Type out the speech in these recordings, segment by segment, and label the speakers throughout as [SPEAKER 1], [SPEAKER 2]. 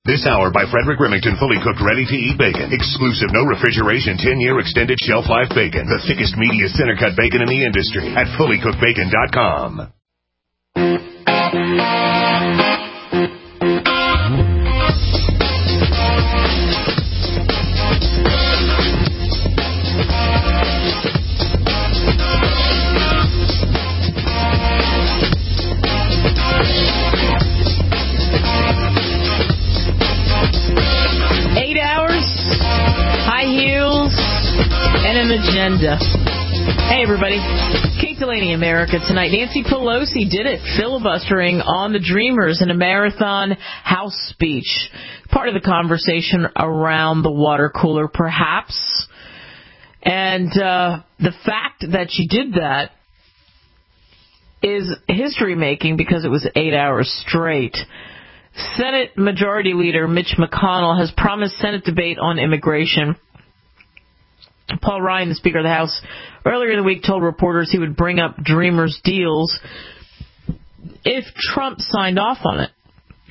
[SPEAKER 1] This hour by Frederick Remington, fully cooked, ready-to-eat bacon. Exclusive, no refrigeration, 10-year extended shelf life bacon. The thickest, meatiest center-cut bacon in the industry at fullycookedbacon.com.
[SPEAKER 2] 8 hours, high heels, and an agenda. Hey, everybody. Kate Delaney, America Tonight. Nancy Pelosi did it, filibustering on the Dreamers in a marathon House speech. Part of the conversation around the water cooler, perhaps. And the fact that she did that is history-making because it was 8 hours straight. Senate Majority Leader Mitch McConnell has promised Senate debate on immigration. Paul Ryan, the Speaker of the House, earlier in the week told reporters he would bring up Dreamers deals if Trump signed off on it.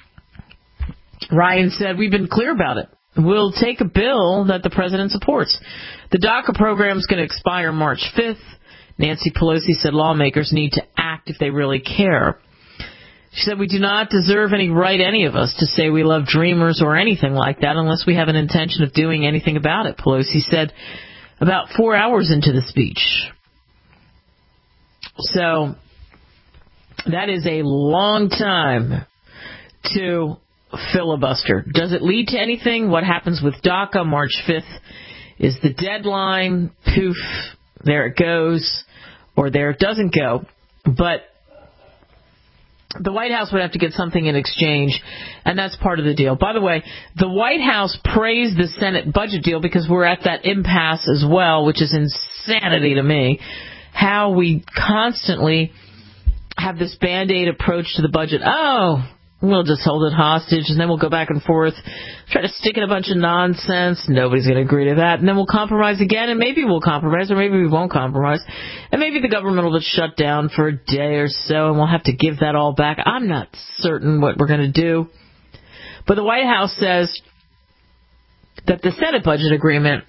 [SPEAKER 2] Ryan said, "We've been clear about it. We'll take a bill that the president supports. The DACA program is going to expire March 5th. Nancy Pelosi said lawmakers need to act if they really care. She said, "We do not deserve any right, any of us, to say we love Dreamers or anything like that unless we have an intention of doing anything about it," Pelosi said about 4 hours into the speech. So that is a long time to filibuster. Does it lead to anything? What happens with DACA? March 5th is the deadline. Poof, there it goes, or there it doesn't go. But the White House would have to get something in exchange, and that's part of the deal. By the way, the White House praised the Senate budget deal because we're at that impasse as well, which is insanity to me, how we constantly have this Band-Aid approach to the budget. Oh, we'll just hold it hostage, and then we'll go back and forth, try to stick in a bunch of nonsense. Nobody's going to agree to that. And then we'll compromise again, and maybe we'll compromise, or maybe we won't compromise. And maybe the government will just shut down for a day or so, and we'll have to give that all back. I'm not certain what we're going to do. But the White House says that the Senate budget agreement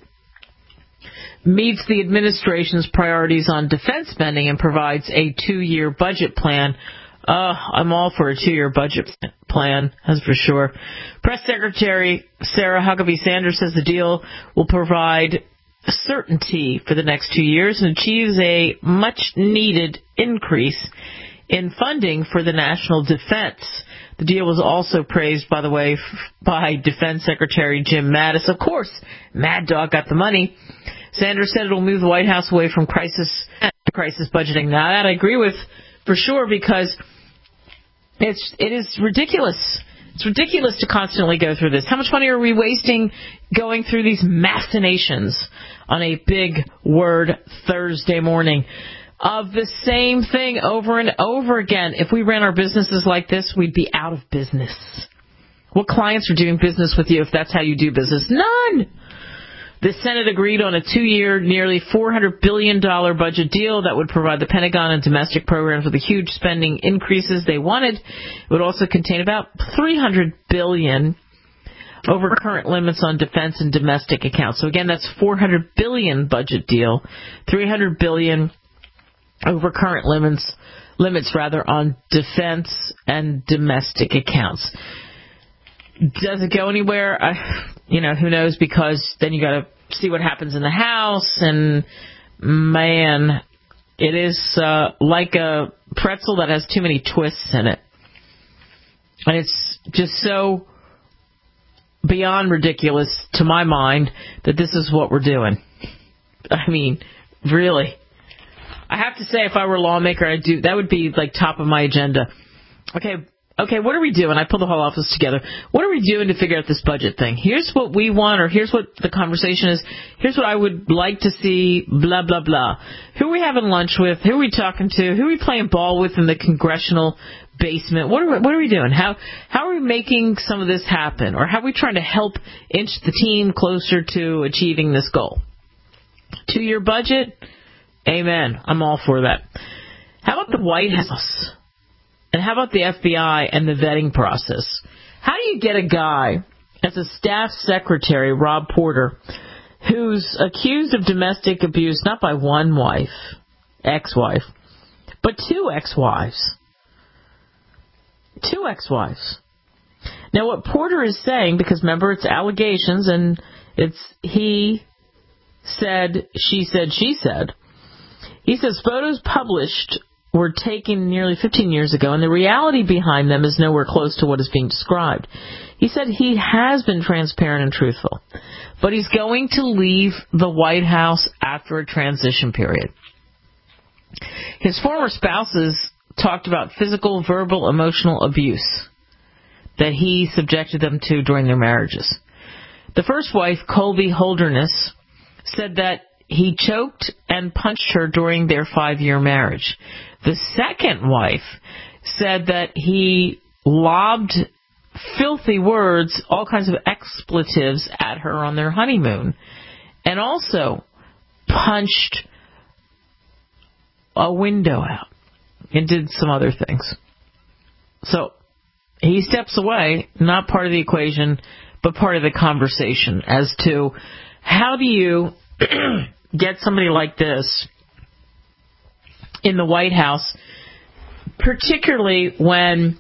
[SPEAKER 2] meets the administration's priorities on defense spending and provides a 2-year budget plan. I'm all for a 2-year budget plan, that's for sure. Press Secretary Sarah Huckabee Sanders says the deal will provide certainty for the next 2 years and achieves a much-needed increase in funding for the national defense. The deal was also praised, by the way, by Defense Secretary Jim Mattis. Of course, Mad Dog got the money. Sanders said it will move the White House away from crisis budgeting. Now, that I agree with for sure, because it is ridiculous. It's ridiculous to constantly go through this. How much money are we wasting going through these machinations on a big word Thursday morning of the same thing over and over again? If we ran our businesses like this, we'd be out of business. What clients are doing business with you if that's how you do business? None! The Senate agreed on a 2-year, nearly $400 billion budget deal that would provide the Pentagon and domestic programs with the huge spending increases they wanted. It would also contain about $300 billion over current limits on defense and domestic accounts. So again, that's $400 billion budget deal, $300 billion over current limits on defense and domestic accounts. Does it go anywhere? Who knows, because then you got to see what happens in the House, and man, it is like a pretzel that has too many twists in it. And it's just so beyond ridiculous to my mind that this is what we're doing. I mean, really. I have to say, if I were a lawmaker, that would be like top of my agenda. Okay, what are we doing? I pulled the whole office together. What are we doing to figure out this budget thing? Here's what we want, or here's what the conversation is. Here's what I would like to see, blah, blah, blah. Who are we having lunch with? Who are we talking to? Who are we playing ball with in the congressional basement? What are we doing? How are we making some of this happen? Or how are we trying to help inch the team closer to achieving this goal? 2-year budget? Amen. I'm all for that. How about the White House? And how about the FBI and the vetting process? How do you get a guy as a staff secretary, Rob Porter, who's accused of domestic abuse not by one wife, ex-wife, but two ex-wives. Two ex-wives. Now, what Porter is saying, because remember, it's allegations, and it's he said, she said, she said. He says photos published were taken nearly 15 years ago, and the reality behind them is nowhere close to what is being described. He said he has been transparent and truthful, but he's going to leave the White House after a transition period. His former spouses talked about physical, verbal, emotional abuse that he subjected them to during their marriages. The first wife, Colby Holderness, said that he choked and punched her during their 5-year marriage. The second wife said that he lobbed filthy words, all kinds of expletives at her on their honeymoon, and also punched a window out and did some other things. So he steps away, not part of the equation, but part of the conversation as to how do you get somebody like this in the White House, particularly when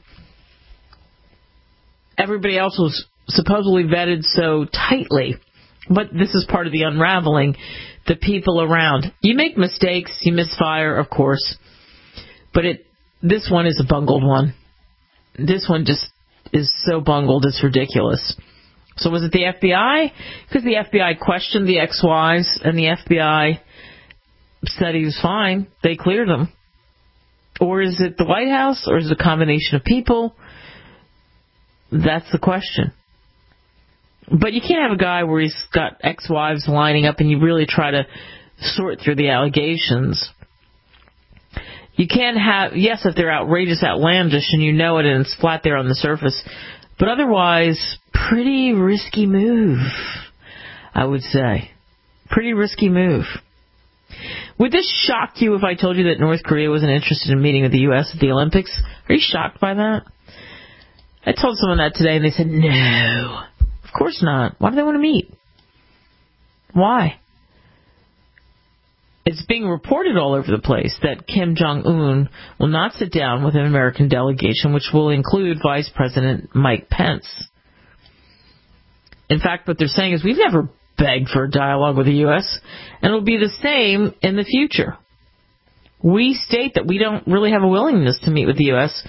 [SPEAKER 2] everybody else was supposedly vetted so tightly. But this is part of the unraveling, the people around. You make mistakes, you misfire, of course, but this one is a bungled one. This one just is so bungled, it's ridiculous. So was it the FBI? Because the FBI questioned the ex-wives, and the FBI said he was fine. They cleared him. Or is it the White House, or is it a combination of people? That's the question. But you can't have a guy where he's got ex-wives lining up and you really try to sort through the allegations. You can't have, yes, if they're outrageous, outlandish, and you know it and it's flat there on the surface, but otherwise, pretty risky move, I would say. Pretty risky move. Would this shock you if I told you that North Korea wasn't interested in meeting with the U.S. at the Olympics? Are you shocked by that? I told someone that today, and they said, no, of course not. Why do they want to meet? Why? It's being reported all over the place that Kim Jong-un will not sit down with an American delegation, which will include Vice President Mike Pence. In fact, what they're saying is we've never begged for a dialogue with the U.S., and it'll be the same in the future. We state that we don't really have a willingness to meet with the U.S.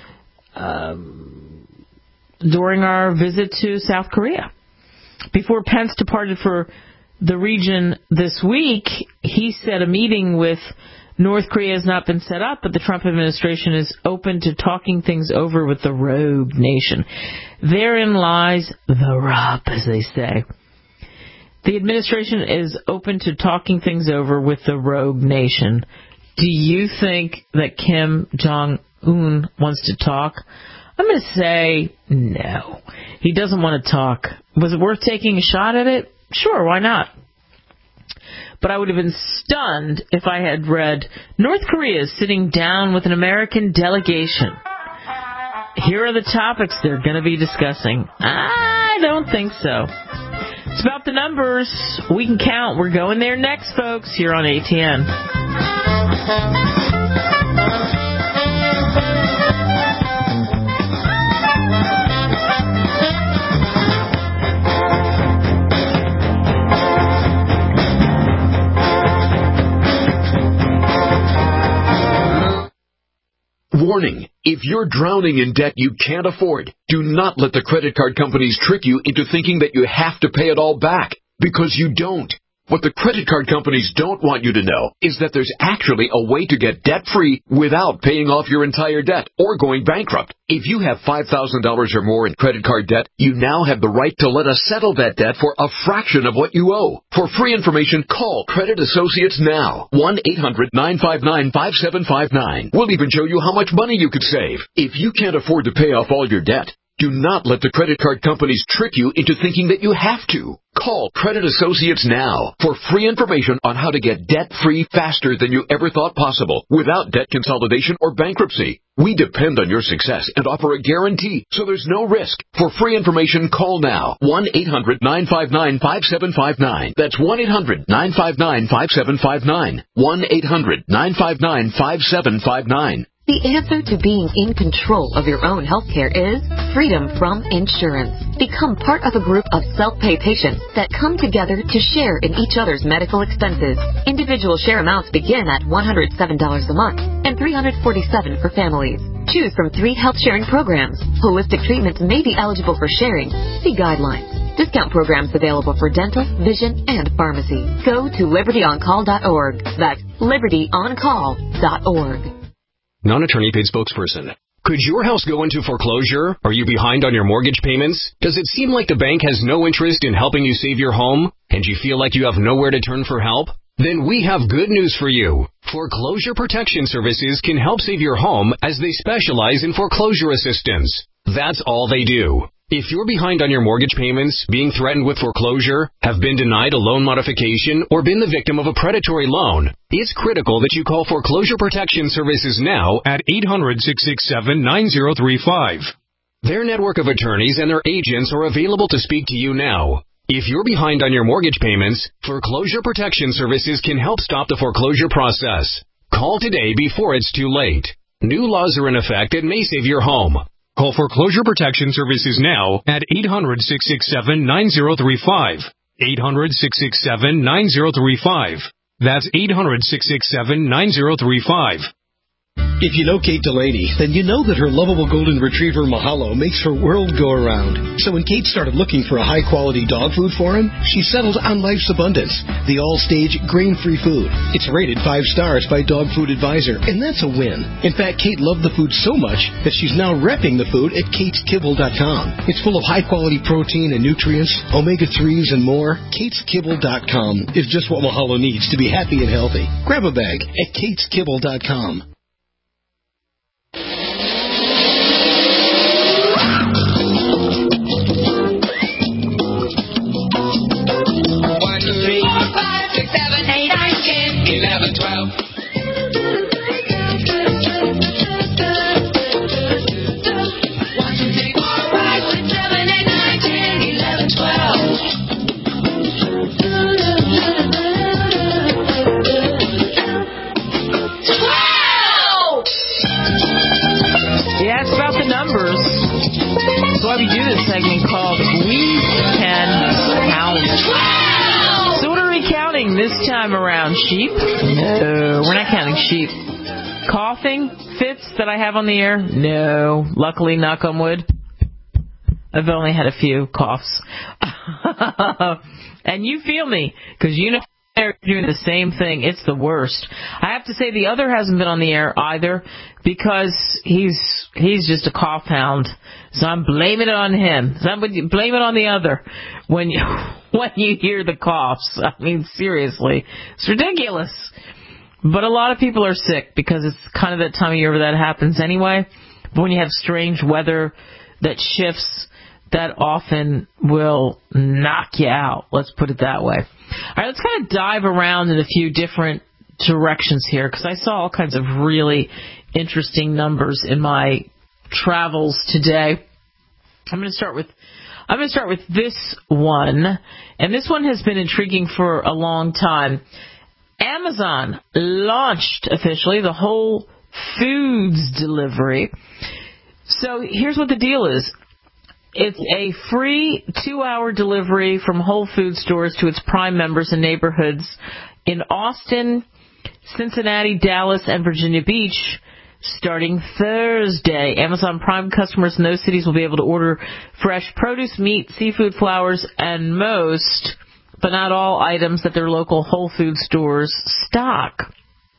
[SPEAKER 2] During our visit to South Korea. Before Pence departed for the region this week, he said a meeting with North Korea has not been set up, but the Trump administration is open to talking things over with the rogue nation. Therein lies the rub, as they say. The administration is open to talking things over with the rogue nation. Do you think that Kim Jong-un wants to talk? I'm going to say no. He doesn't want to talk. Was it worth taking a shot at it? Sure, why not? But I would have been stunned if I had read North Korea is sitting down with an American delegation. Here are the topics they're going to be discussing. I don't think so. It's about the numbers. We can count. We're going there next, folks, here on ATN.
[SPEAKER 3] Warning, if you're drowning in debt you can't afford, do not let the credit card companies trick you into thinking that you have to pay it all back, because you don't. What the credit card companies don't want you to know is that there's actually a way to get debt-free without paying off your entire debt or going bankrupt. If you have $5,000 or more in credit card debt, you now have the right to let us settle that debt for a fraction of what you owe. For free information, call Credit Associates now. 1-800-959-5759. We'll even show you how much money you could save. If you can't afford to pay off all your debt, do not let the credit card companies trick you into thinking that you have to. Call Credit Associates now for free information on how to get debt-free faster than you ever thought possible without debt consolidation or bankruptcy. We depend on your success and offer a guarantee, so there's no risk. For free information, call now. 1-800-959-5759. That's 1-800-959-5759. 1-800-959-5759.
[SPEAKER 4] The answer to being in control of your own healthcare is freedom from insurance. Become part of a group of self-pay patients that come together to share in each other's medical expenses. Individual share amounts begin at $107 a month and $347 for families. Choose from 3 health-sharing programs. Holistic treatments may be eligible for sharing. See guidelines. Discount programs available for dental, vision, and pharmacy. Go to libertyoncall.org. That's libertyoncall.org.
[SPEAKER 5] Non-attorney paid spokesperson. Could your house go into foreclosure? Are you behind on your mortgage payments? Does it seem like the bank has no interest in helping you save your home? And you feel like you have nowhere to turn for help? Then we have good news for you. Foreclosure Protection Services can help save your home as they specialize in foreclosure assistance. That's all they do. If you're behind on your mortgage payments, being threatened with foreclosure, have been denied a loan modification, or been the victim of a predatory loan, it's critical that you call Foreclosure Protection Services now at 800-667-9035. Their network of attorneys and their agents are available to speak to you now. If you're behind on your mortgage payments, Foreclosure Protection Services can help stop the foreclosure process. Call today before it's too late. New laws are in effect that may save your home. Call Foreclosure Protection Services now at 800-667-9035. 800-667-9035. That's 800-667-9035.
[SPEAKER 6] If you know Kate Delaney, then you know that her lovable golden retriever Mahalo makes her world go around. So when Kate started looking for a high-quality dog food for him, she settled on Life's Abundance, the all-stage grain-free food. It's rated 5 stars by Dog Food Advisor, and that's a win. In fact, Kate loved the food so much that she's now repping the food at KatesKibble.com. It's full of high-quality protein and nutrients, omega-3s, and more. KatesKibble.com is just what Mahalo needs to be happy and healthy. Grab a bag at KatesKibble.com.
[SPEAKER 2] We do this segment called We Can Count. So what are we counting this time around? Sheep? No, we're not counting sheep. Coughing fits that I have on the air? No. Luckily, knock on wood, I've only had a few coughs. And you feel me, because you know they're doing the same thing. It's the worst. I have to say the other hasn't been on the air either, because he's just a cough hound. So I'm blaming it on him. Somebody blame it on the other when you hear the coughs. I mean, seriously, it's ridiculous. But a lot of people are sick because it's kind of that time of year where that happens anyway. But when you have strange weather that shifts, that often will knock you out. Let's put it that way. All right, let's kind of dive around in a few different directions here, because I saw all kinds of really interesting numbers in my travels today. I'm going to start with this one, and this one has been intriguing for a long time. Amazon launched officially the Whole Foods delivery. So here's what the deal is. It's a free 2-hour delivery from Whole Foods stores to its Prime members in neighborhoods in Austin, Cincinnati, Dallas, and Virginia Beach starting Thursday. Amazon Prime customers in those cities will be able to order fresh produce, meat, seafood, flowers, and most, but not all, items that their local Whole Foods stores stock.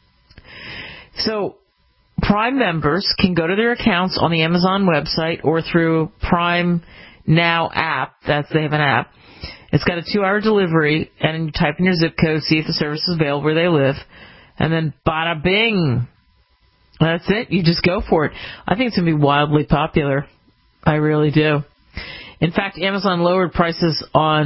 [SPEAKER 2] So Prime members can go to their accounts on the Amazon website or through Prime Now app. They have an app. It's got a 2-hour delivery, and you type in your zip code, see if the service is available where they live, and then bada bing. That's it. You just go for it. I think it's going to be wildly popular. I really do. In fact, Amazon lowered prices on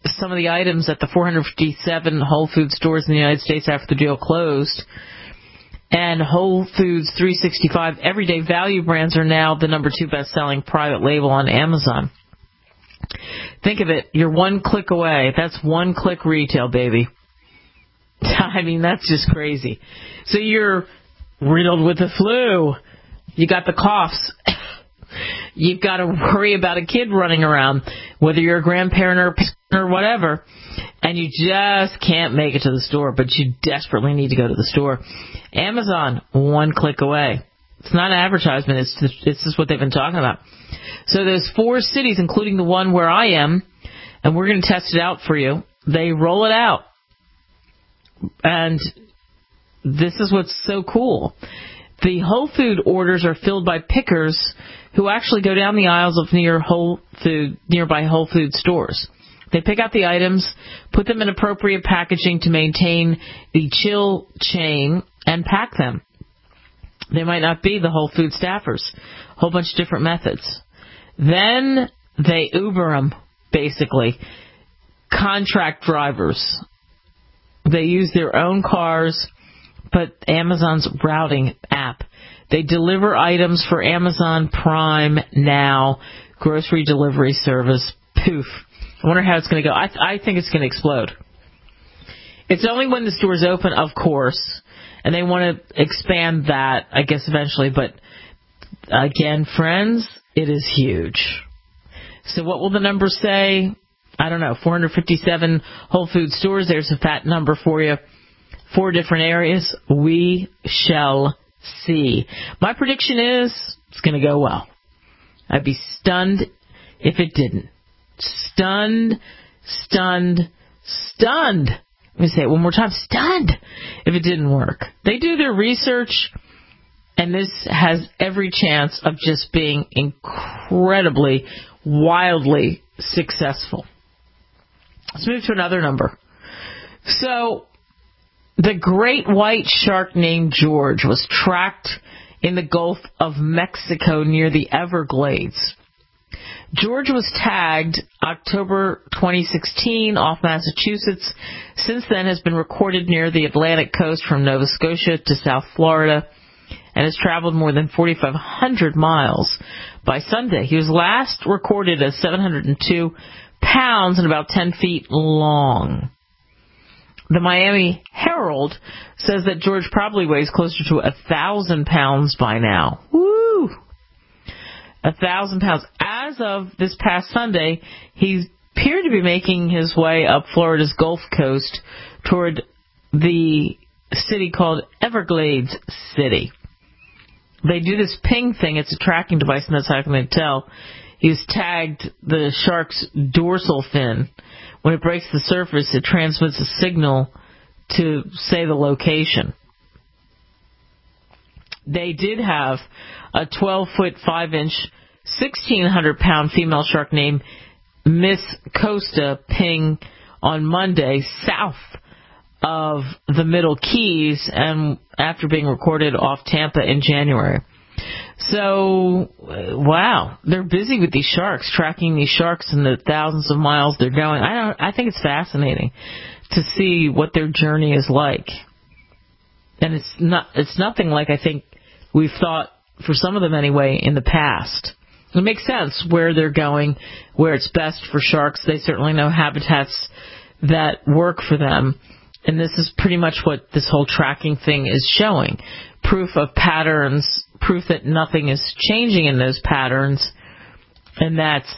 [SPEAKER 2] some of the items at the 457 Whole Foods stores in the United States after the deal closed. And Whole Foods 365 everyday value brands are now the number 2 best-selling private label on Amazon. Think of it, you're one click away. That's one-click retail, baby. I mean, that's just crazy. So you're riddled with the flu. You got the coughs. You've got to worry about a kid running around, whether you're a grandparent or whatever, and you just can't make it to the store, but you desperately need to go to the store. Amazon, one click away. It's not an advertisement. It's just what they've been talking about. So there's 4 cities, including the one where I am, and we're going to test it out for you. They roll it out. And this is what's so cool. The Whole Food orders are filled by pickers who actually go down the aisles of nearby Whole Food stores. They pick out the items, put them in appropriate packaging to maintain the chill chain, and pack them. They might not be the Whole Food staffers. A whole bunch of different methods. Then they Uber them, basically. Contract drivers. They use their own cars, but Amazon's routing app. They deliver items for Amazon Prime Now, grocery delivery service. Poof. I wonder how it's going to go. I think it's going to explode. It's only when the stores open, of course, and they want to expand that, I guess, eventually. But, again, friends, it is huge. So what will the numbers say? I don't know, 457 Whole Food stores. There's a fat number for you. 4 different areas. We shall see. My prediction is it's going to go well. I'd be stunned if it didn't. Stunned. Let me say it one more time. Stunned if it didn't work. They do their research, and this has every chance of just being incredibly, wildly successful. Let's move to another number. So, the great white shark named George was tracked in the Gulf of Mexico near the Everglades. George was tagged October 2016 off Massachusetts. Since then has been recorded near the Atlantic coast from Nova Scotia to South Florida and has traveled more than 4,500 miles. By Sunday, he was last recorded as 702 pounds and about 10 feet long. The Miami Herald says that George probably weighs closer to 1,000 pounds by now. Woo! 1,000 pounds. As of this past Sunday, he appeared to be making his way up Florida's Gulf Coast toward the city called Everglades City. They do this ping thing. It's a tracking device, and that's how I can tell. He's tagged the shark's dorsal fin. When it breaks the surface, it transmits a signal to say the location. They did have a 12-foot, 5-inch, 1,600-pound female shark named Miss Costa ping on Monday south of the Middle Keys, and after being recorded off Tampa in January. So, wow, they're busy with these sharks, tracking these sharks in the thousands of miles they're going. I think it's fascinating to see what their journey is like. And it's nothing like I think we've thought, for some of them anyway, in the past. It makes sense where they're going, where it's best for sharks. They certainly know habitats that work for them. And this is pretty much what this whole tracking thing is showing. Proof of patterns, proof that nothing is changing in those patterns, and that's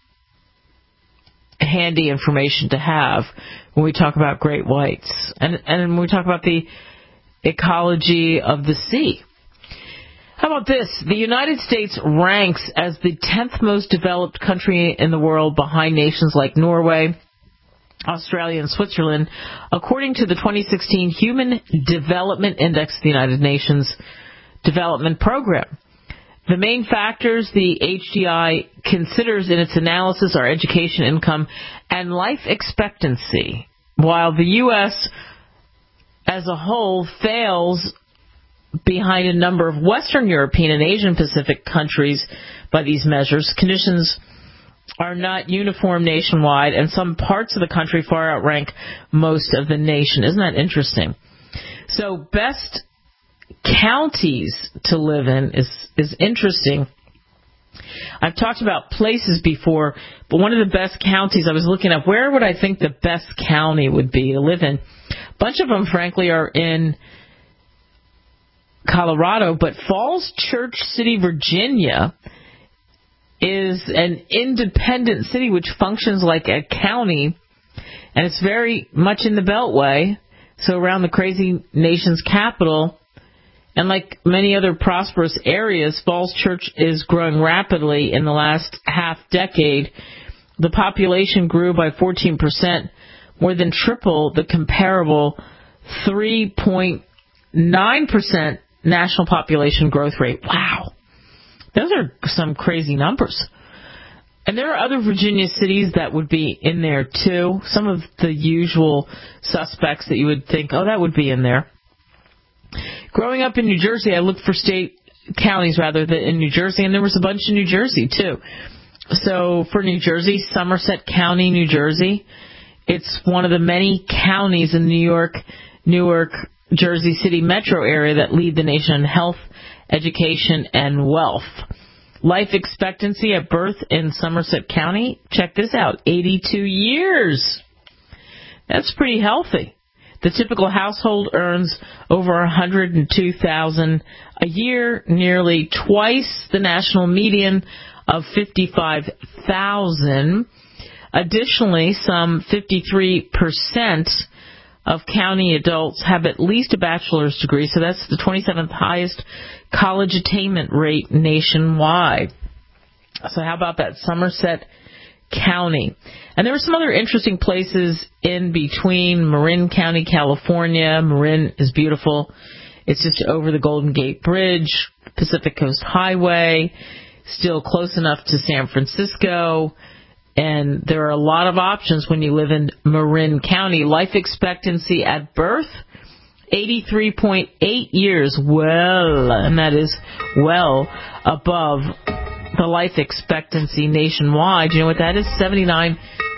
[SPEAKER 2] handy information to have when we talk about great whites. And when we talk about the ecology of the sea. How about this? The United States ranks as the 10th most developed country in the world, behind nations like Norway, Australia, and Switzerland, according to the 2016 Human Development Index of the United Nations Development Program. The main factors the HDI considers in its analysis are education, income, and life expectancy, while the U.S. as a whole fails behind a number of Western European and Asian Pacific countries by these measures. Conditions are not uniform nationwide, and some parts of the country far outrank most of the nation. Isn't that interesting? So best counties to live in is interesting. I've talked about places before, but one of the best counties I was looking at, where would I think the best county would be to live in? A bunch of them, frankly, are in Colorado, but Falls Church City, Virginia is an independent city which functions like a county, and it's very much in the Beltway, so around the crazy nation's capital. And like many other prosperous areas, Falls Church is growing rapidly in the last half-decade. The population grew by 14%, more than triple the comparable 3.9% national population growth rate. Wow. Those are some crazy numbers. And there are other Virginia cities that would be in there, too. Some of the usual suspects that you would think, oh, that would be in there. Growing up in New Jersey, I looked for counties rather than in New Jersey, and there was a bunch in New Jersey, too. So for New Jersey, Somerset County, New Jersey, it's one of the many counties in Newark, Jersey City metro area that lead the nation in health, education, and wealth. Life expectancy at birth in Somerset County, check this out, 82 years. That's pretty healthy. The typical household earns over $102,000 a year, nearly twice the national median of $55,000. Additionally, some 53% of county adults have at least a bachelor's degree, so that's the 27th highest college attainment rate nationwide. So how about that, Somerset County? And there were some other interesting places in between. Marin County, California. Marin is beautiful. It's just over the Golden Gate Bridge, Pacific Coast Highway, still close enough to San Francisco. And there are a lot of options when you live in Marin County. Life expectancy at birth, 83.8 years. Well, and that is well above the life expectancy nationwide. You know what that is? 79.1%.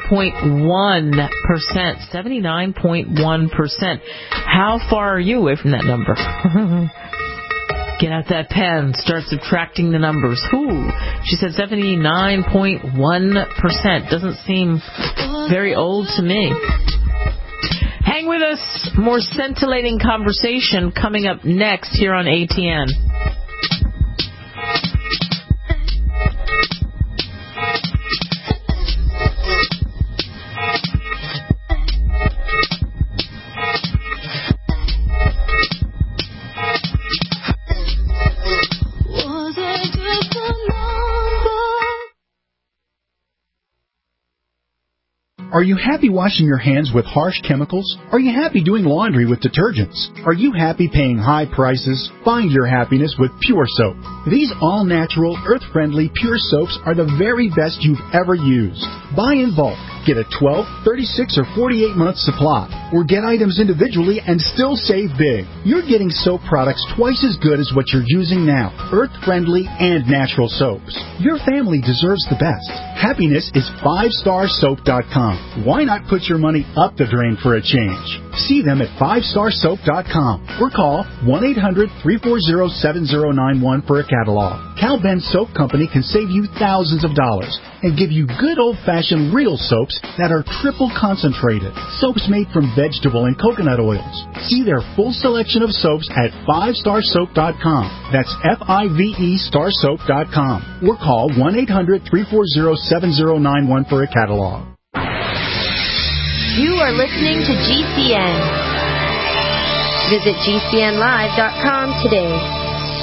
[SPEAKER 2] 79.1%. How far are you away from that number? Get out that pen. Start subtracting the numbers. Ooh, she said 79.1%. Doesn't seem very old to me. Hang with us. More scintillating conversation coming up next here on ATN.
[SPEAKER 7] Are you happy washing your hands with harsh chemicals? Are you happy doing laundry with detergents? Are you happy paying high prices? Find your happiness with Pure Soap. These all-natural, earth-friendly Pure Soaps are the very best you've ever used. Buy in bulk. Get a 12, 36, or 48-month supply. Or get items individually and still save big. You're getting soap products twice as good as what you're using now. Earth-friendly and natural soaps. Your family deserves the best. Happiness is 5starsoap.com. Why not put your money up the drain for a change? See them at 5starsoap.com or call 1-800-340-7091 for a catalog. Cal Ben Soap Company can save you thousands of dollars and give you good old-fashioned real soaps that are triple concentrated. Soaps made from vegetable and coconut oils. See their full selection of soaps at 5starsoap.com. That's F-I-V-E starsoap.com or call 1-800-340-7091 for a catalog.
[SPEAKER 8] You are listening to GCN. Visit GCNlive.com today.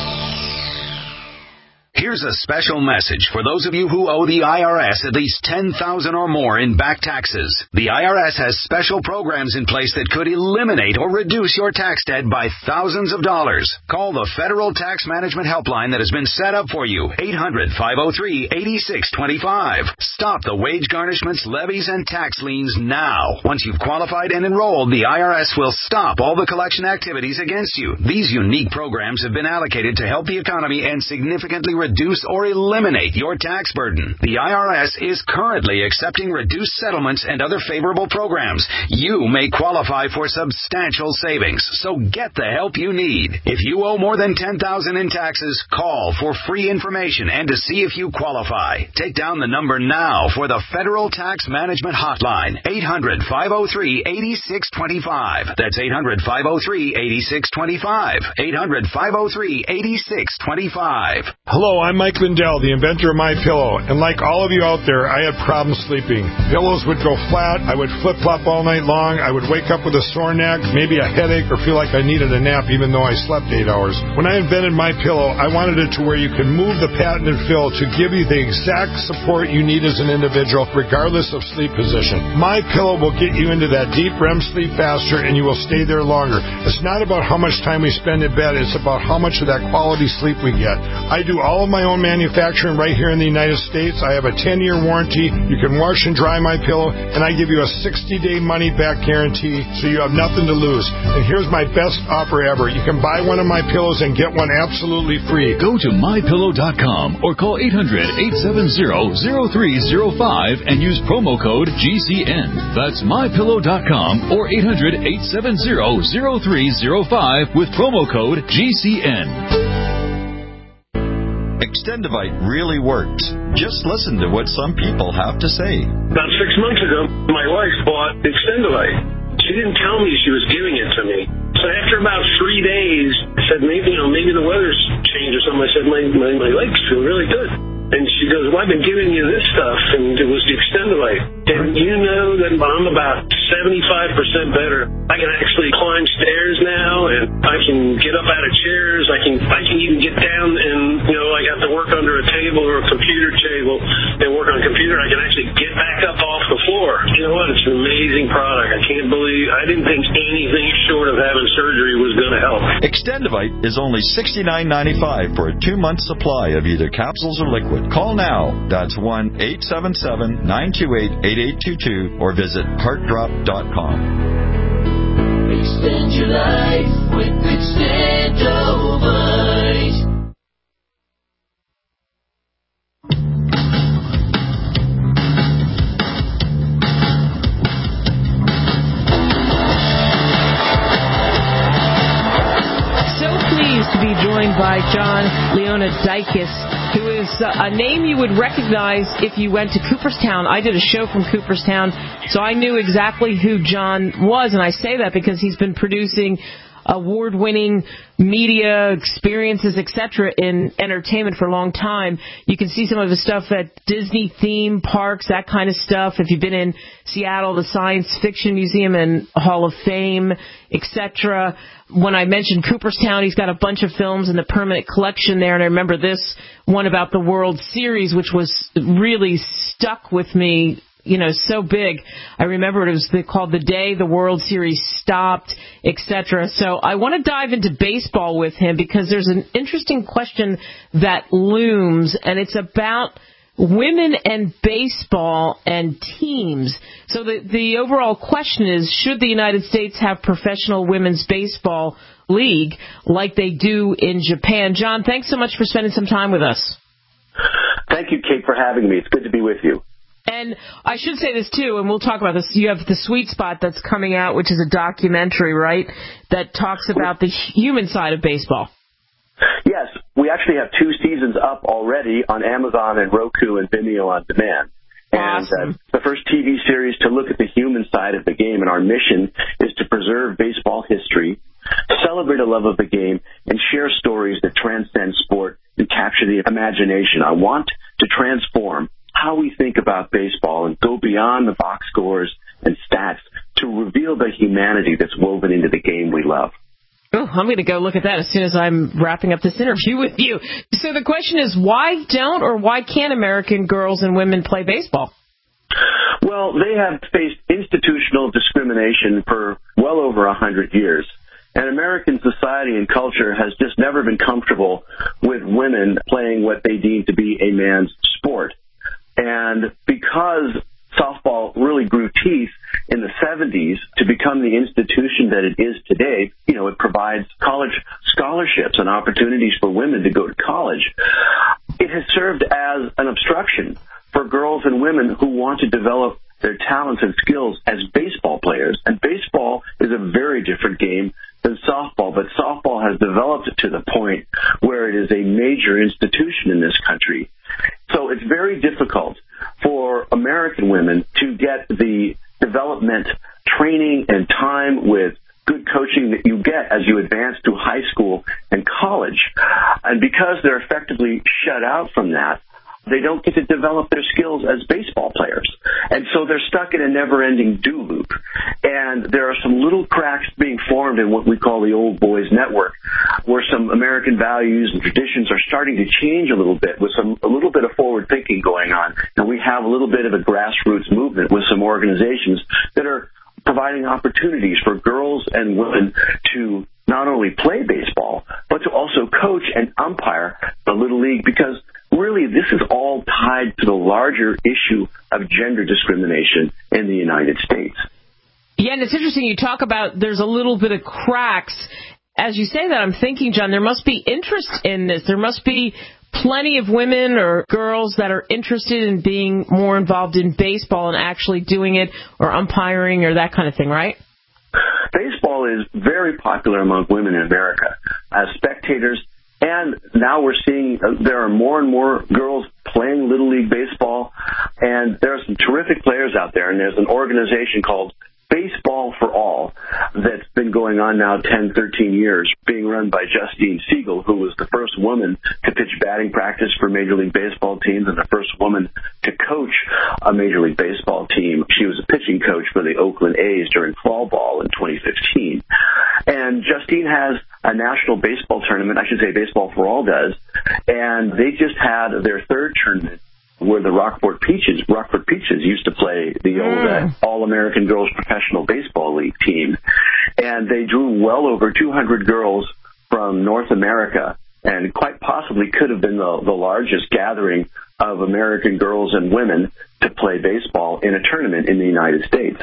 [SPEAKER 9] Here's a special message for those of you who owe the IRS at least $10,000 or more in back taxes. The IRS has special programs in place that could eliminate or reduce your tax debt by thousands of dollars. Call the Federal Tax Management Helpline that has been set up for you, 800-503-8625. Stop the wage garnishments, levies, and tax liens now. Once you've qualified and enrolled, the IRS will stop all the collection activities against you. These unique programs have been allocated to help the economy and significantly reduce reduce or eliminate your tax burden. The IRS is currently accepting reduced settlements and other favorable programs. You may qualify for substantial savings, so get the help you need. If you owe more than $10,000 in taxes, call for free information and to see if you qualify. Take down the number now for the Federal Tax Management Hotline, 800-503-8625. That's 800-503-8625. 800-503-8625.
[SPEAKER 10] Hello, I'm Mike Lindell, the inventor of MyPillow, and like all of you out there, I had problems sleeping. Pillows would go flat, I would flip-flop all night long, I would wake up with a sore neck, maybe a headache, or feel like I needed a nap even though I slept 8 hours. When I invented MyPillow, I wanted it to where you can move the patented fill to give you the exact support you need as an individual, regardless of sleep position. MyPillow will get you into that deep REM sleep faster, and you will stay there longer. It's not about how much time we spend in bed, it's about how much of that quality sleep we get. I do all of my own manufacturing right here in the United States. I have a 10-year warranty. You can wash and dry MyPillow, and I give you a 60-day money-back guarantee, so you have nothing to lose. And here's my best offer ever. You can buy one of my pillows and get one absolutely free.
[SPEAKER 11] Go to MyPillow.com or call 800-870-0305 and use promo code GCN. That's MyPillow.com or 800-870-0305 with promo code GCN.
[SPEAKER 12] Extendivite really works. Just listen to what some people have to say.
[SPEAKER 13] About 6 months ago, my wife bought Extendivite. She didn't tell me she was giving it to me. So after about 3 days, I said, maybe the weather's changed or something. I said, my legs feel really good. And she goes, well, I've been giving you this stuff, and it was the Extendivite. And you know that I'm about 75% better. I can actually climb stairs now, and I can get up out of chairs. I can even get down, and I got to work under a table or a computer table and work on a computer. I can actually get back up off the floor. You know what? It's an amazing product. I didn't think anything short of having surgery was going to help.
[SPEAKER 12] Extendivite is only $69.95 for a 2-month supply of either capsules or liquid. Call now. That's 1-877-928-8822 or visit heartdrop.com.
[SPEAKER 14] Extend your life with Extendivite.
[SPEAKER 2] To be joined by John Leonidakis, who is a name you would recognize if you went to Cooperstown. I did a show from Cooperstown, so I knew exactly who John was, and I say that because he's been producing award-winning media experiences, etc., in entertainment for a long time. You can see some of his stuff at Disney theme parks, that kind of stuff. If you've been in Seattle, the Science Fiction Museum and Hall of Fame, etc. When I mentioned Cooperstown, he's got a bunch of films in the permanent collection there, and I remember this one about the World Series, which was really stuck with me, so big. I remember it was called The Day the World Series Stopped, etc. So I want to dive into baseball with him because there's an interesting question that looms, and it's about women and baseball and teams. So the overall question is, should the United States have professional women's baseball league like they do in Japan? John, thanks so much for spending some time with us.
[SPEAKER 15] Thank you, Kate, for having me. It's good to be with you.
[SPEAKER 2] And I should say this, too, and we'll talk about this. You have The Sweet Spot that's coming out, which is a documentary, right, that talks about the human side of baseball.
[SPEAKER 15] Yes, we actually have 2 seasons up already on Amazon and Roku and Vimeo on demand.
[SPEAKER 2] Awesome.
[SPEAKER 15] And the first TV series to look at the human side of the game, and our mission is to preserve baseball history, celebrate a love of the game, and share stories that transcend sport and capture the imagination. I want to transform how we think about baseball and go beyond the box scores and stats to reveal the humanity that's woven into the game we love.
[SPEAKER 2] Oh, I'm going to go look at that as soon as I'm wrapping up this interview with you. So the question is, why don't or why can't American girls and women play baseball?
[SPEAKER 15] Well, they have faced institutional discrimination for well over 100 years. And American society and culture has just never been comfortable with women playing what they deem to be a man's sport. And because softball really grew teeth in the 70s to become the institution that it is today, it provides college scholarships and opportunities for women to go to college. It it has served as an obstruction for girls and women who want to develop their talents and skills as baseball players. And baseball is a very different game than softball, but softball has developed to the point where it is a major institution in this country. So it's very difficult for American women to get the development, training, and time with good coaching that you get as you advance to high school and college. And because they're effectively shut out from that, they don't get to develop their skills as baseball players. And so they're stuck in a never-ending do loop. And there are some little cracks being formed in what we call the old boys network, where some American values and traditions are starting to change a little bit with a little bit of forward thinking going on. And we have a little bit of a grassroots movement with some organizations that are providing opportunities for girls and women to not only play baseball, but to also coach and umpire the Little League, because really this is all tied to the larger issue of gender discrimination in the United States.
[SPEAKER 2] Yeah, and it's interesting you talk about there's a little bit of cracks. As you say that, I'm thinking, John, there must be interest in this. There must be plenty of women or girls that are interested in being more involved in baseball and actually doing it, or umpiring or that kind of thing, right?
[SPEAKER 15] Baseball is very popular among women in America as spectators, and now we're seeing there are more and more girls playing Little League Baseball, and there are some terrific players out there, and there's an organization called Baseball for All that's been going on now 10, 13 years, being run by Justine Siegel, who was the first woman to pitch batting practice for Major League Baseball teams and the first woman to coach a Major League Baseball team. She was a pitching coach for the Oakland A's during fall ball in 2015. And Justine has a national baseball tournament, I should say Baseball for All does, and they just had their third tournament where the Rockford Peaches used to play the old All-American Girls Professional Baseball League team. And they drew well over 200 girls from North America, and quite possibly could have been the largest gathering of American girls and women to play baseball in a tournament in the United States.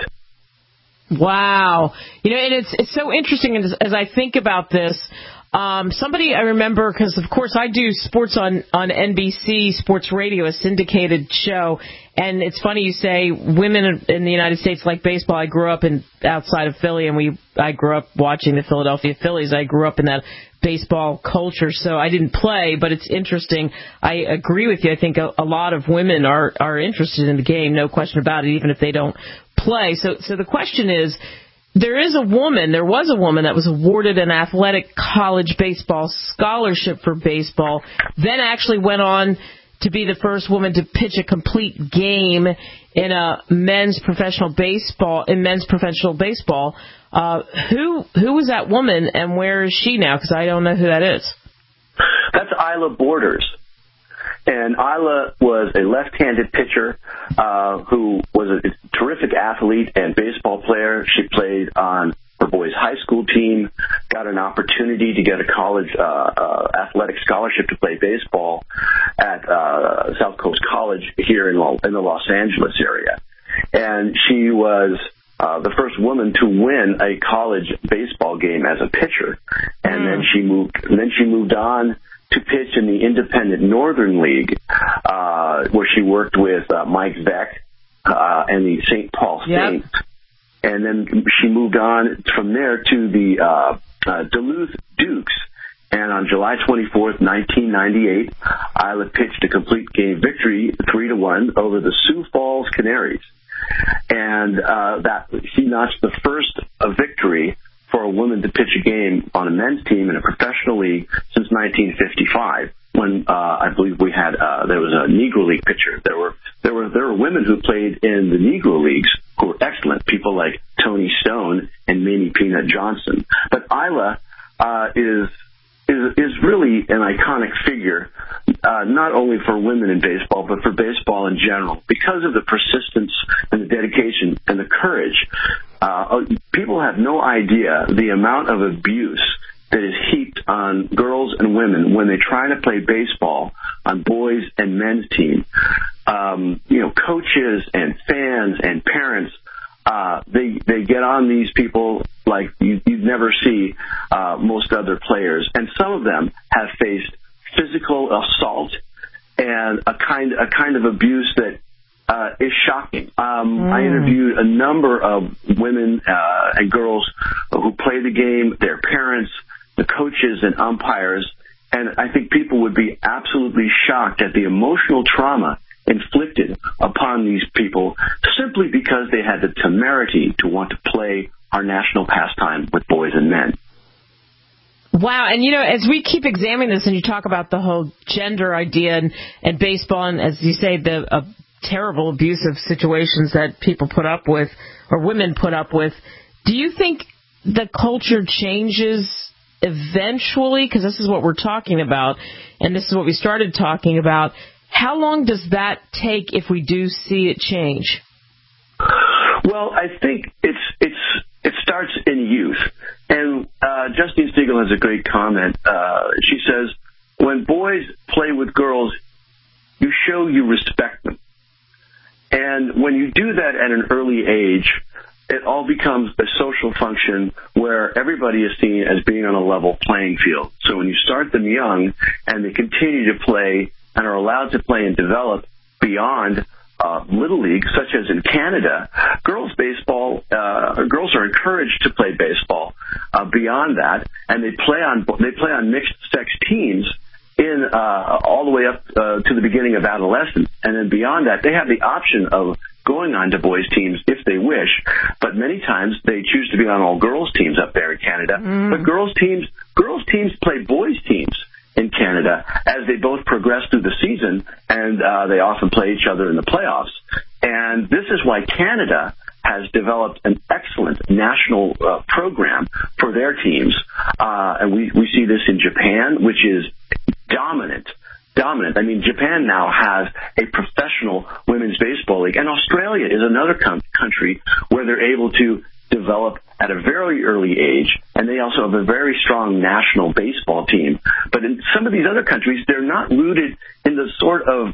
[SPEAKER 2] Wow. You know, and it's so interesting as I think about this. Somebody I remember, because of course I do sports on NBC Sports Radio, a syndicated show, and it's funny you say women in the United States like baseball. I grew up outside of Philly, and I grew up watching the Philadelphia Phillies. I grew up in that baseball culture, so I didn't play, but it's interesting. I agree with you. I think a lot of women are interested in the game, no question about it, even if they don't play. So the question is, there was a woman that was awarded an athletic college baseball scholarship for baseball, then actually went on to be the first woman to pitch a complete game in a men's professional baseball. Who was that woman, and where is she now? Because I don't know who that is.
[SPEAKER 15] That's Isla Borders. And Isla was a left-handed pitcher who was a terrific athlete and baseball player. She played on her boys' high school team, got an opportunity to get a college athletic scholarship to play baseball at South Coast College here in the Los Angeles area. And she was the first woman to win a college baseball game as a pitcher. And then she moved on to pitch in the Independent Northern League, where she worked with Mike Veeck and the St. Paul Saints. And then she moved on from there to the Duluth Dukes. And on July 24th, 1998, Isla pitched a complete game victory, 3-1, over the Sioux Falls Canaries. And that she notched the first victory for a woman to pitch a game on a men's team in a professional league since 1955, when I believe we had there was a Negro League pitcher. There were women who played in the Negro Leagues who were excellent, people like Tony Stone and Mamie Peanut Johnson. But Isla is really an iconic figure, not only for women in baseball, but for baseball in general, because of the persistence and the dedication and the courage. People have no idea the amount of abuse that is heaped on girls and women when they try to play baseball on boys and men's teams. Coaches and fans and parents, they get on these people like you'd never see most other players. And some of them have faced physical assault and a kind of abuse that is shocking. I interviewed a number of women and girls who play the game, their parents, the coaches and umpires, and I think people would be absolutely shocked at the emotional trauma inflicted upon these people simply because they had the temerity to want to play our national pastime with boys and men.
[SPEAKER 2] Wow, and as we keep examining this and you talk about the whole gender idea and baseball and, as you say, the terrible abusive situations that people put up with or women put up with, do you think the culture changes eventually? Because this is what we're talking about, and this is what we started talking about. How long does that take if we do see it change?
[SPEAKER 15] Well, I think it starts in youth. And Justine Siegel has a great comment. She says, when boys play with girls, you show you respect them. And when you do that at an early age, it all becomes a social function where everybody is seen as being on a level playing field. So when you start them young and they continue to play and are allowed to play and develop beyond Little League, such as in Canada, girls are encouraged to play baseball beyond that, and they play on mixed sex teams in all the way up to the beginning of adolescence, and then beyond that, they have the option of going on to boys teams if they wish, but many times they choose to be on all girls teams up there in Canada. But girls teams play boys teams in Canada as they both progress through the season, and they often play each other in the playoffs. And this is why Canada has developed an excellent national program for their teams. And we see this in Japan, which is dominant. I mean, Japan now has a professional women's baseball league, and Australia is another country where they're able to develop at a very early age, and they also have a very strong national baseball team. But in some of these other countries, they're not rooted in the sort of,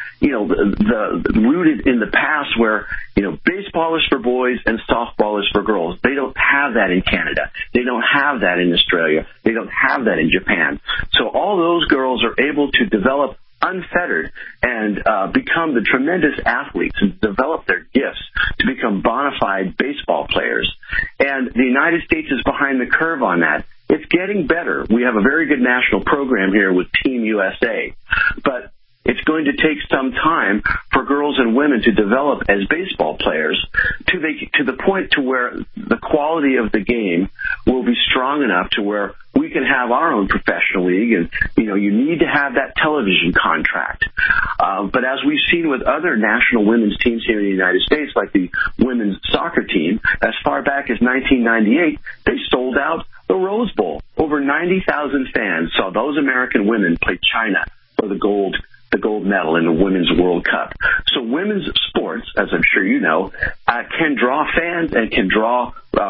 [SPEAKER 15] rooted in the past where, baseball is for boys and softball is for girls. They don't have that in Canada. They don't have that in Australia. They don't have that in Japan. So all those girls are able to develop unfettered and become the tremendous athletes and develop their gifts to become bona fide baseball players. And the United States is behind the curve on that. It's getting better. We have a very good national program here with Team USA, but it's going to take some time for girls and women to develop as baseball players to the point to where the quality of the game will be strong enough to where we can have our own professional league, and you need to have that television contract. But as we've seen with other national women's teams here in the United States, like the women's soccer team, as far back as 1998, they sold out the Rose Bowl. Over 90,000 fans saw those American women play China for the gold medal in the Women's World Cup. So women's sports, as I'm sure you know, can draw fans and can draw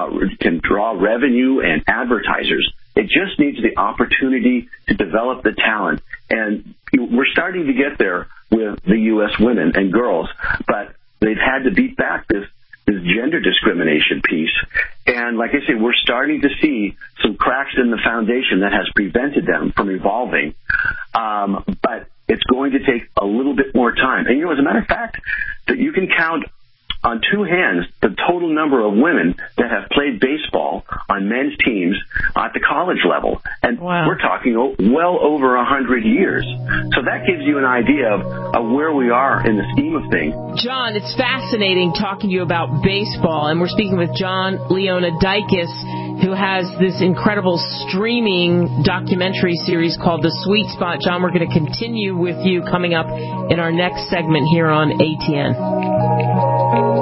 [SPEAKER 15] revenue and advertisers. It just needs the opportunity to develop the talent. And we're starting to get there with the U.S. women and girls, but they've had to beat back this gender discrimination piece. And like I say, we're starting to see some cracks in the foundation that has prevented them from evolving. But it's going to take a little bit more time. And, as a matter of fact, that you can count on two hands the total number of women that have played baseball on men's teams at the college level. And we're talking well over 100 years. So that gives you an idea of where we are in the scheme of things.
[SPEAKER 2] John, it's fascinating talking to you about baseball. And we're speaking with John Leonidakis, who has this incredible streaming documentary series called The Sweet Spot. John, we're going to continue with you coming up in our next segment here on ATN.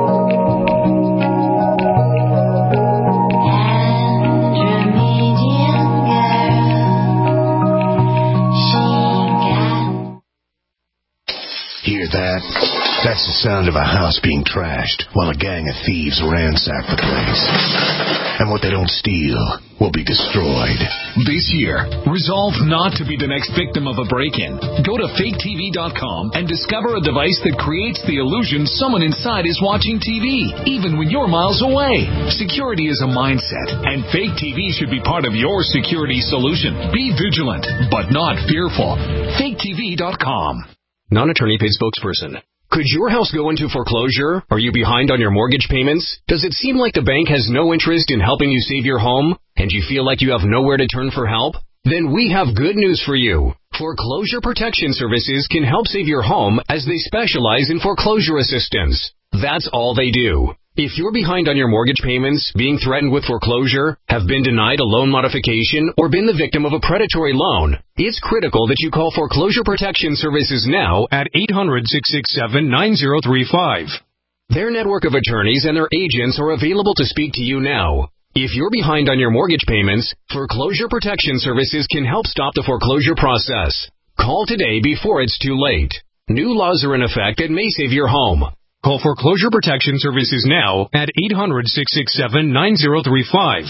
[SPEAKER 1] Hear that? That's the sound of a house being trashed while a gang of thieves ransack the place. And what they don't steal will be destroyed.
[SPEAKER 11] This year, resolve not to be the next victim of a break-in. Go to faketv.com and discover a device that creates the illusion someone inside is watching TV, even when you're miles away. Security is a mindset, and Fake TV should be part of your security solution. Be vigilant, but not fearful. faketv.com.
[SPEAKER 5] non-attorney paid spokesperson. Could your house go into foreclosure? Are you behind on your mortgage payments? Does it seem like the bank has no interest in helping you save your home? And you feel like you have nowhere to turn for help? Then we have good news for you. Foreclosure Protection Services can help save your home as they specialize in foreclosure assistance. That's all they do. If you're behind on your mortgage payments, being threatened with foreclosure, have been denied a loan modification, or been the victim of a predatory loan, it's critical that you call Foreclosure Protection Services now at 800-667-9035. Their network of attorneys and their agents are available to speak to you now. If you're behind on your mortgage payments, Foreclosure Protection Services can help stop the foreclosure process. Call today before it's too late. New laws are in effect that may save your home. Call Foreclosure Protection Services now at 800-667-9035.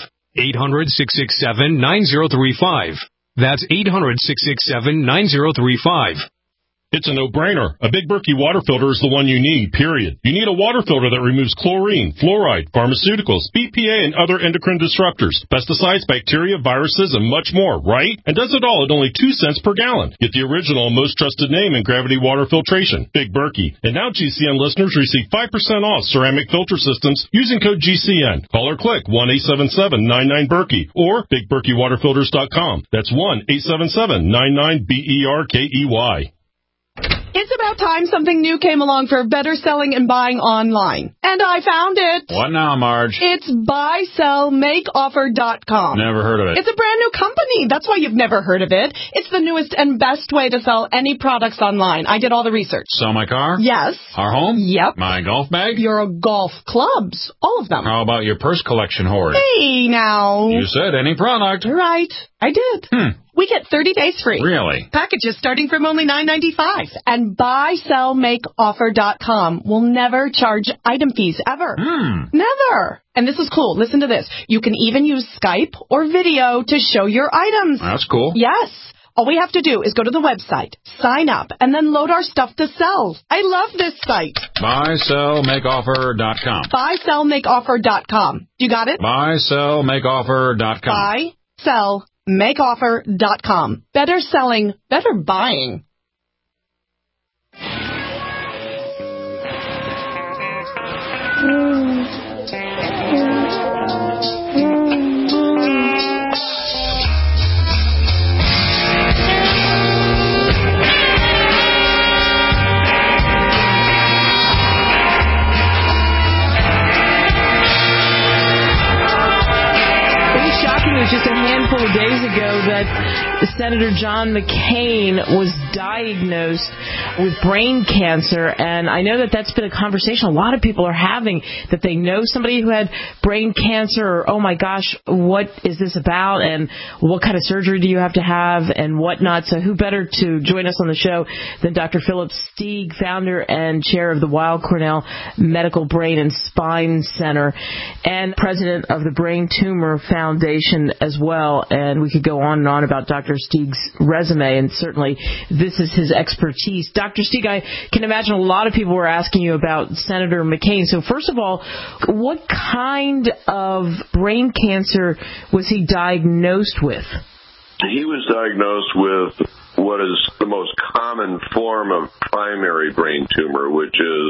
[SPEAKER 5] 800-667-9035. That's 800-667-9035.
[SPEAKER 14] It's a no-brainer. A Big Berkey water filter is the one you need, period. You need a water filter that removes chlorine, fluoride, pharmaceuticals, BPA, and other endocrine disruptors, pesticides, bacteria, viruses, and much more, right? And does it all at only 2 cents per gallon. Get the original and most trusted name in gravity water filtration, Big Berkey. And now GCN listeners receive 5% off ceramic filter systems using code GCN. Call or click 1-877-99-BERKEY or BigBerkeyWaterFilters.com. That's 1-877-99-BERKEY.
[SPEAKER 16] It's about time something new came along for better selling and buying online. And I found it.
[SPEAKER 17] What now, Marge?
[SPEAKER 16] It's buysellmakeoffer.com.
[SPEAKER 17] Never heard of it.
[SPEAKER 16] It's a brand new company. That's why you've never heard of it. It's the newest and best way to sell any products online. I did all the research.
[SPEAKER 17] Sell my car?
[SPEAKER 16] Yes.
[SPEAKER 17] Our home?
[SPEAKER 16] Yep.
[SPEAKER 17] My golf bag?
[SPEAKER 16] Your golf clubs. All of them.
[SPEAKER 17] How about your purse collection hoard?
[SPEAKER 16] Hey, now.
[SPEAKER 17] You said any product.
[SPEAKER 16] Right. I did. We get 30 days free.
[SPEAKER 17] Really?
[SPEAKER 16] Packages starting from only $9.95. And buysellmakeoffer.com will never charge item fees ever. Never. And this is cool. Listen to this. You can even use Skype or video to show your items.
[SPEAKER 17] That's cool.
[SPEAKER 16] Yes. All we have to do is go to the website, sign up, and then load our stuff to sell. I love this site.
[SPEAKER 17] Buysellmakeoffer.com.
[SPEAKER 16] Buysellmakeoffer.com. You got it?
[SPEAKER 17] Buysellmakeoffer.com.
[SPEAKER 16] Buysellmakeoffer.com. Better selling, better buying.
[SPEAKER 2] It was just a handful of days ago that Senator John McCain was diagnosed with brain cancer, and I know that that's been a conversation a lot of people are having, that they know somebody who had brain cancer, or, oh my gosh, what is this about, and what kind of surgery do you have to have, and whatnot. So who better to join us on the show than Dr. Philip Steig, founder and chair of the Weill Cornell Medical Brain and Spine Center, and president of the Brain Tumor Foundation as well. And we could go on and on about Dr. Steig's resume, and certainly this is his expertise. Dr. Steig, I can imagine a lot of people were asking you about Senator McCain. So first of all, what kind of brain cancer was he diagnosed with?
[SPEAKER 18] He was diagnosed with what is the most common form of primary brain tumor, which is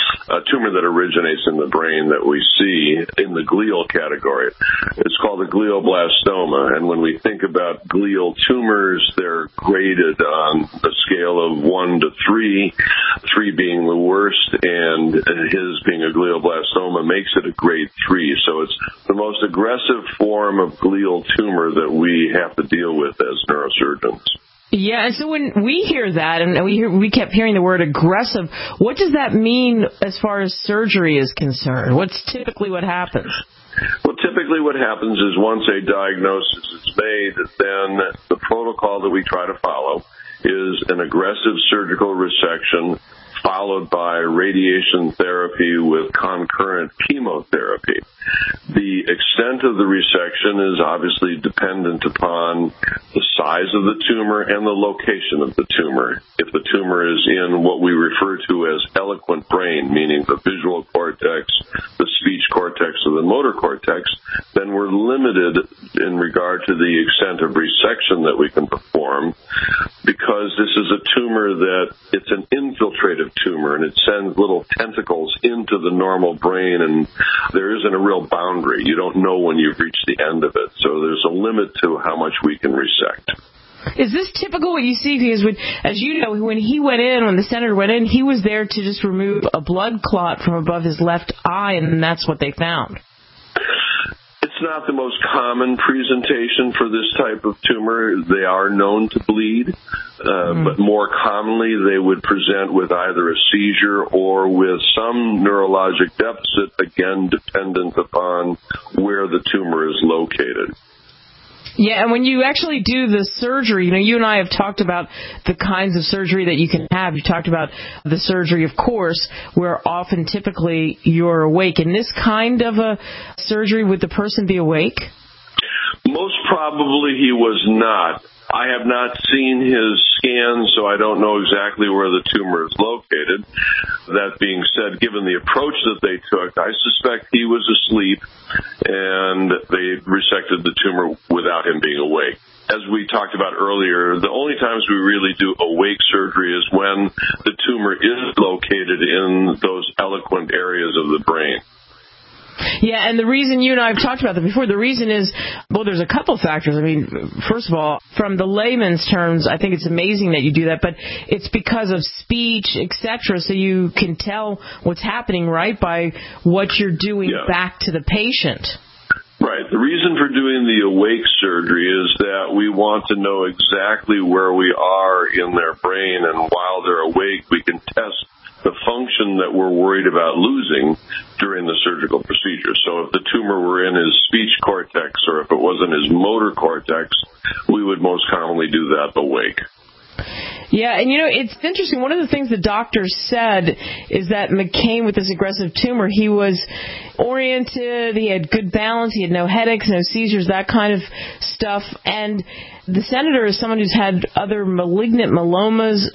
[SPEAKER 18] a tumor that originates in the brain that we see in the glial category. It's called a glioblastoma, and when we think about glial tumors, they're graded on a scale of 1 to 3, 3 being the worst, and his being a glioblastoma makes it a grade 3. So it's the most aggressive form of glial tumor that we have to deal with as neurosurgeons.
[SPEAKER 2] Yeah, and so when we hear that, and we kept hearing the word aggressive, what does that mean as far as surgery is concerned? What's typically what happens?
[SPEAKER 18] Well, typically what happens is once a diagnosis is made, then the protocol that we try to follow is an aggressive surgical resection followed by radiation therapy with concurrent chemotherapy. The extent of the resection is obviously dependent upon the size of the tumor and the location of the tumor. If the tumor is in what we refer to as eloquent brain, meaning the visual cortex, the speech cortex, cortex or the motor cortex, then we're limited in regard to the extent of resection that we can perform, because this is a tumor that it's an infiltrative tumor, and it sends little tentacles into the normal brain, and there isn't a real boundary. You don't know when you've reached the end of it, so there's a limit to how much we can resect.
[SPEAKER 2] Is this typical what you see? Because as you know, when the senator went in, he was there to just remove a blood clot from above his left eye, and that's what they found.
[SPEAKER 18] It's not the most common presentation for this type of tumor. They are known to bleed, but more commonly they would present with either a seizure or with some neurologic deficit, again dependent upon where the tumor is located.
[SPEAKER 2] Yeah, and when you actually do the surgery, you and I have talked about the kinds of surgery that you can have. You talked about the surgery, of course, where often typically you're awake. In this kind of a surgery, would the person be awake?
[SPEAKER 18] Most probably he was not. I have not seen his scans, so I don't know exactly where the tumor is located. That being said, given the approach that they took, I suspect he was asleep and they resected the tumor without him being awake. As we talked about earlier, the only times we really do awake surgery is when the tumor is located in those eloquent areas of the brain.
[SPEAKER 2] Yeah, and the reason you and I have talked about that before, the reason is, well, there's a couple factors. I mean, first of all, from the layman's terms, I think it's amazing that you do that, but it's because of speech, etc., so you can tell what's happening, right, by what you're doing back to the patient.
[SPEAKER 18] Right. The reason for doing the awake surgery is that we want to know exactly where we are in their brain, and while they're awake, we can test the function that we're worried about losing during the surgical procedure. So if the tumor were in his speech cortex or if it was in his motor cortex, we would most commonly do that awake.
[SPEAKER 2] Yeah, and it's interesting. One of the things the doctor said is that McCain, with this aggressive tumor, he was oriented, he had good balance, he had no headaches, no seizures, that kind of stuff. And the senator is someone who's had other malignant melanomas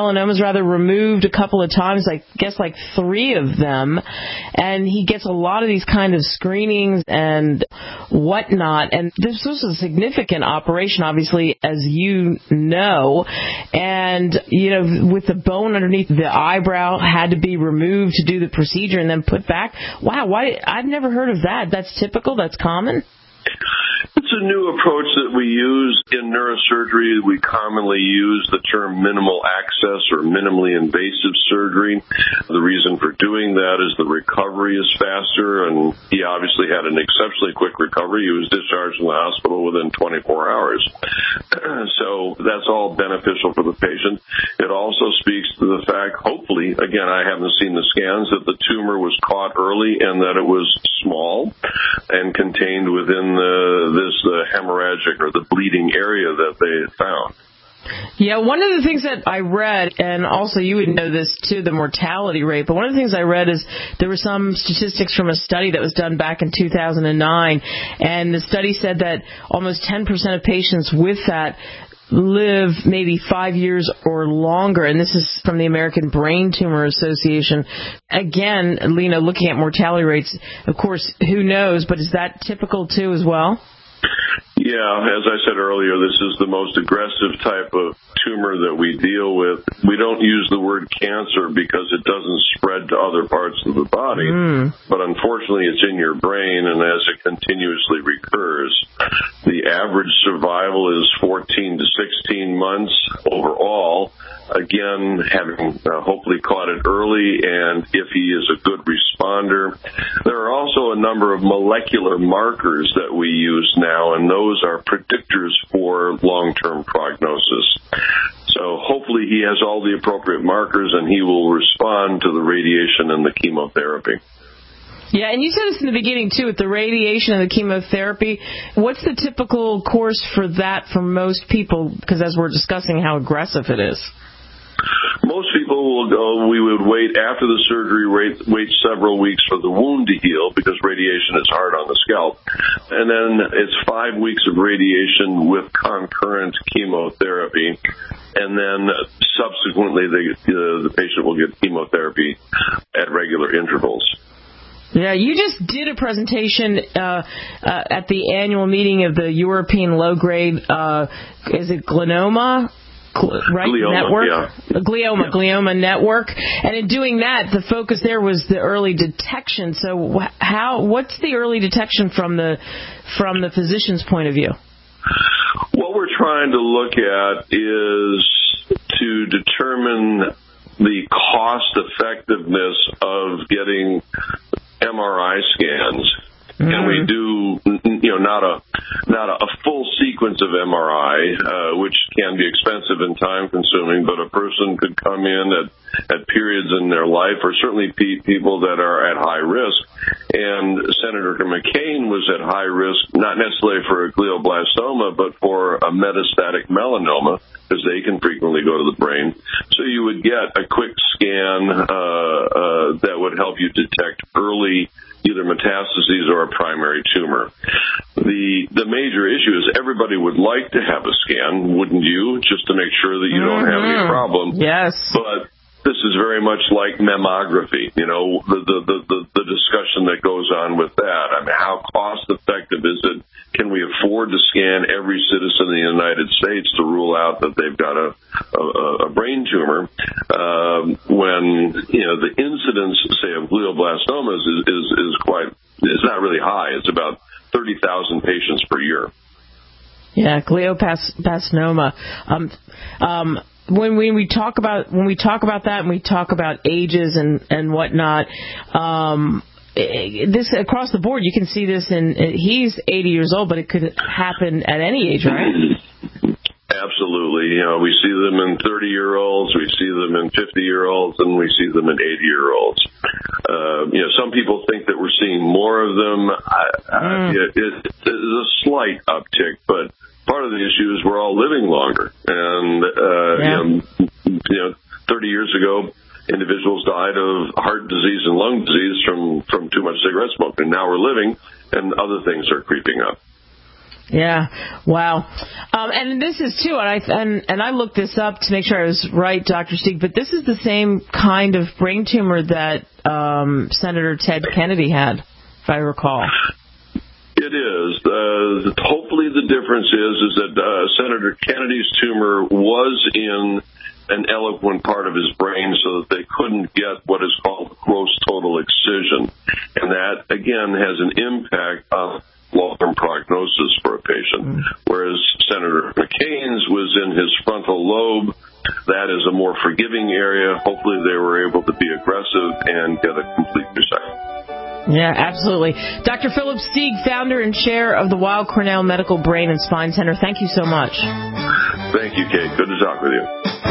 [SPEAKER 2] removed a couple of times, I guess like 3 of them. And he gets a lot of these kind of screenings and whatnot. And this was a significant operation, obviously, as you know. And, with the bone underneath the eyebrow had to be removed to do the procedure and then put back. Wow, I've never heard of that. That's typical? That's common?
[SPEAKER 18] It's a new approach that we use in neurosurgery. We commonly use the term minimal access or minimally invasive surgery. The reason for doing that is the recovery is faster, and he obviously had an exceptionally quick recovery. He was discharged from the hospital within 24 hours. So that's all beneficial for the patient. It also speaks to the fact, hopefully, again, I haven't seen the scans, that the tumor was caught early and that it was small and contained within this hemorrhagic or the bleeding area that they found.
[SPEAKER 2] Yeah, one of the things that I read, and also you would know this too, the mortality rate, but one of the things I read is there were some statistics from a study that was done back in 2009, and the study said that almost 10% of patients with that live maybe 5 years or longer, and this is from the American Brain Tumor Association. Again, Lena, looking at mortality rates, of course, who knows, but is that typical too as well?
[SPEAKER 18] Yeah, as I said earlier, this is the most aggressive type of tumor that we deal with. We don't use the word cancer because it doesn't spread to other parts of the body, but unfortunately it's in your brain, and as it continuously recurs, the average survival is 14 to 16 months overall. Again, having hopefully caught it early, and if he is a good responder. There are also a number of molecular markers that we use now, and those are predictors for long-term prognosis. So hopefully he has all the appropriate markers, and he will respond to the radiation and the chemotherapy.
[SPEAKER 2] Yeah, and you said this in the beginning, too, with the radiation and the chemotherapy. What's the typical course for that for most people? Because as we're discussing how aggressive it is.
[SPEAKER 18] Most people will go, we would wait after the surgery, wait several weeks for the wound to heal because radiation is hard on the scalp. And then it's 5 weeks of radiation with concurrent chemotherapy. And then subsequently the patient will get chemotherapy at regular intervals.
[SPEAKER 2] Yeah, you just did a presentation at the annual meeting of the European Low-Grade, is it Glioma? Right?
[SPEAKER 18] Glioma,
[SPEAKER 2] network?
[SPEAKER 18] yeah.
[SPEAKER 2] Glioma network. And in doing that, the focus there was the early detection. So what's the early detection from the physician's point of view?
[SPEAKER 18] What we're trying to look at is to determine the cost effectiveness of getting MRI scans. And we do, not a full sequence of MRI, which can be expensive and time consuming, but a person could come in at periods in their life, or certainly people that are at high risk. And Senator McCain was at high risk, not necessarily for a glioblastoma, but for a metastatic melanoma, because they can frequently go to the brain. So you would get a quick scan that would help you detect early either metastases or a primary tumor. The major issue is everybody would like to have a scan, wouldn't you? Just to make sure that you don't have any problem.
[SPEAKER 2] Yes.
[SPEAKER 18] But this is very much like mammography, the discussion that goes on with that. I mean, how cost effective is it? Can we afford to scan every citizen in the United States to rule out that they've got a brain tumor when the incidence, say, of glioblastomas is not really high. It's about 30,000 patients per year.
[SPEAKER 2] Yeah, glioblastoma. When we talk about that, and we talk about ages and whatnot, this across the board, you can see this he's 80 years old, but it could happen at any age, right?
[SPEAKER 18] Absolutely. We see them in 30-year-olds, we see them in 50-year-olds, and we see them in 80-year-olds. Some people think that we're seeing more of them. It's a slight uptick, but part of the issue is we're all living longer. And, 30 years ago, individuals died of heart disease and lung disease from too much cigarette smoke. And now we're living, and other things are creeping up.
[SPEAKER 2] Yeah. Wow. And this is too, and I looked this up to make sure I was right, Dr. Stieg, but this is the same kind of brain tumor that Senator Ted Kennedy had, if I recall.
[SPEAKER 18] It is. Hopefully the difference is that Senator Kennedy's tumor was in an eloquent part of his brain so that they couldn't get what is called gross total excision. And that, again, has an impact on long-term prognosis for a patient. Whereas Senator McCain's was in his frontal lobe. That is a more forgiving area. Hopefully they were able to be aggressive and get a complete resection.
[SPEAKER 2] Yeah, absolutely. Dr. Philip Stieg, founder and chair of the Weill Cornell Medical Brain and Spine Center, thank you so much.
[SPEAKER 18] Thank you, Kate. Good to talk with you.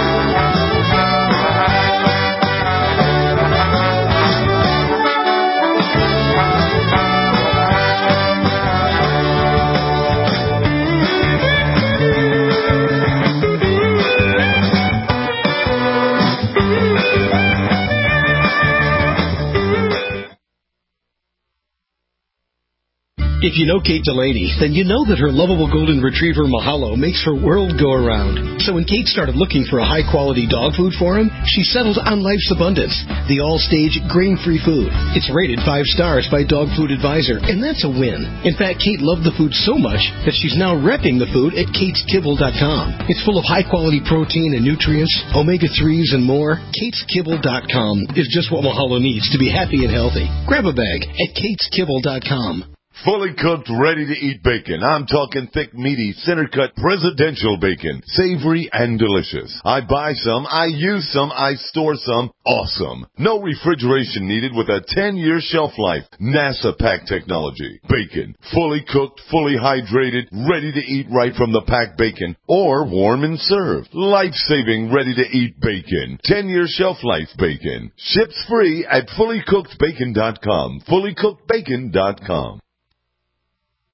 [SPEAKER 6] If you know Kate Delaney, then you know that her lovable golden retriever Mahalo makes her world go around. So when Kate started looking for a high-quality dog food for him, she settled on Life's Abundance, the all-stage grain-free food. It's rated 5 stars by Dog Food Advisor, and that's a win. In fact, Kate loved the food so much that she's now repping the food at KatesKibble.com. It's full of high-quality protein and nutrients, omega-3s, and more. KatesKibble.com is just what Mahalo needs to be happy and healthy. Grab a bag at KatesKibble.com.
[SPEAKER 19] Fully cooked, ready-to-eat bacon. I'm talking thick, meaty, center-cut presidential bacon. Savory and delicious. I buy some, I use some, I store some. Awesome. No refrigeration needed with a 10-year shelf life. NASA pack technology. Bacon. Fully cooked, fully hydrated, ready to eat right from the packed bacon. Or warm and served. Life-saving, ready-to-eat bacon. 10-year shelf life bacon. Ships free at fullycookedbacon.com. Fullycookedbacon.com.